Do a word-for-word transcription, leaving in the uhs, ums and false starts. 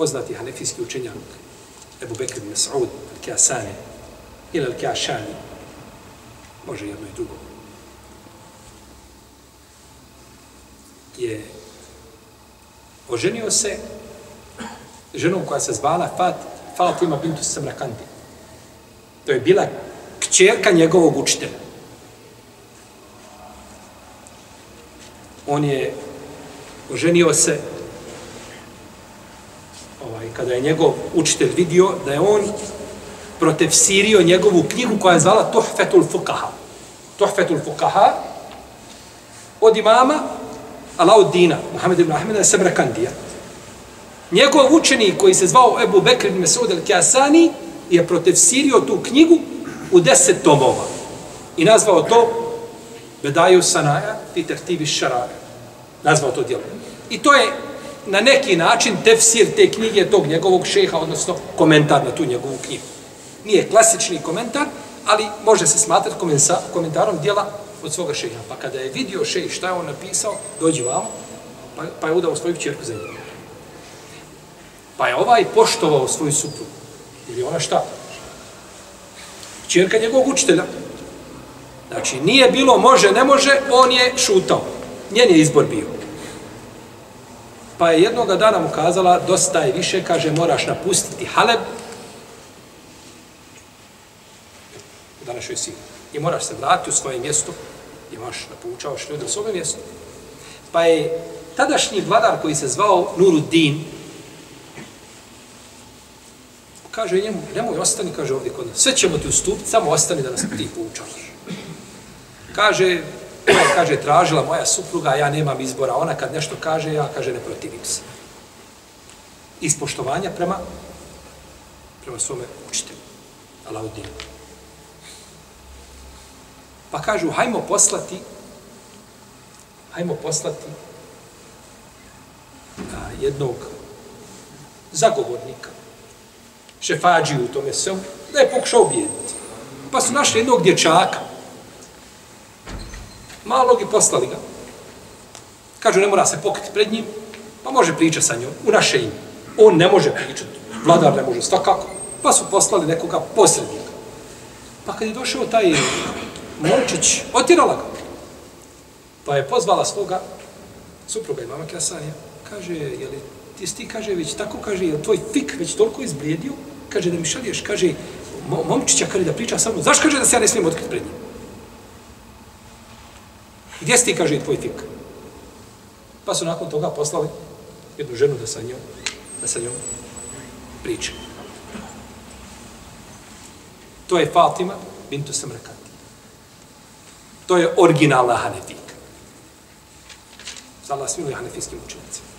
poznati hanefijski učenjak, Ebu Bekr ibn Mas'ud, Al-Kasani, ili Al-Kašani, može jedno i drugo, je oženio se ženom koja se zvala Fat, Fatima bintu Samrakandi. To je bila kćerka njegovog učitelja. On je oženio se ovaj, kada je njegov učitelj vidio da je on protefsirio njegovu knjigu koja je zvala Tuhfetul Fukaha. Tuhfetul Fukaha od imama Alauddina, Muhammed ibn Ahmeda Samrakandija. Njegov učenik koji se zvao Ebu Bekr ibn Mas'ud al-Kasani je protefsirio tu knjigu u deset tomova i nazvao to Bedaju Sanaja fi tertibi šaraja. Nazvao to djelo. I to je na neki način tefsir te knjige tog njegovog šeha, odnosno komentar na tu njegovu knjigu. Nije klasični komentar, ali može se smatrati komentarom djela od svoga šeha. Pa kada je vidio šejh šta je on napisao, dođi vam, pa, pa je udao svoju kćerku za njega. Pa je ovaj poštovao svoju suprugu. Ili ona šta? Kćerka njegovog učitelja. Znači, nije bilo može, ne može, on je šutao. Njen je izbor bio. Pa je jednoga dana mu kazala, dosta je više, kaže, moraš napustiti Haleb, u današnjoj Siriji. I moraš se vratiti u svoje mjesto, imaš napoučavaš ljude u svoje mjesto. Pa je tadašnji vladar koji se zvao Nuruddin, kaže njemu, nemoj ostani, kaže ovdje kod nas. Sve ćemo ti ustupiti, samo ostani da nas ti poučavaš. Kaže, kaže, tražila moja supruga, ja nemam izbora. Ona kad nešto kaže, ja, kaže, ne protivim se. Iz poštovanja prema, prema svome učitelju, Alauddinu. Pa kažu, hajmo poslati, hajmo poslati a, jednog zagovornika, šefađiju u tome svemu, da je pokušao ubijediti. Pa su našli jednog dječaka, malog i poslali ga. Kažu, ne mora se pokriti pred njim, pa može pričati sa njom, u naše ime. On ne može pričati, vladar ne može, svakako. Pa su poslali nekoga posrednika. Pa kad je došao taj momčić, otirala ga. Pa je pozvala svoga supruga imama Kasanija. Kaže, je li ti sti, kaže, već tako, kaže, je li tvoj fik već toliko izblijedio? Kaže, da mi šalješ, kaže, momčića, kaže, da priča sa mnom. Zašto, kaže, da se ja ne smijem otkriti pred njim? Gdje si ti, kaže, tvoj fik? Pa su nakon toga poslali jednu ženu da sa njom, da sa njom priča. To je Fatima bintu Samrakandi. To je originalna Hanefika. Za Allah smiluje hanefijskim učenicima.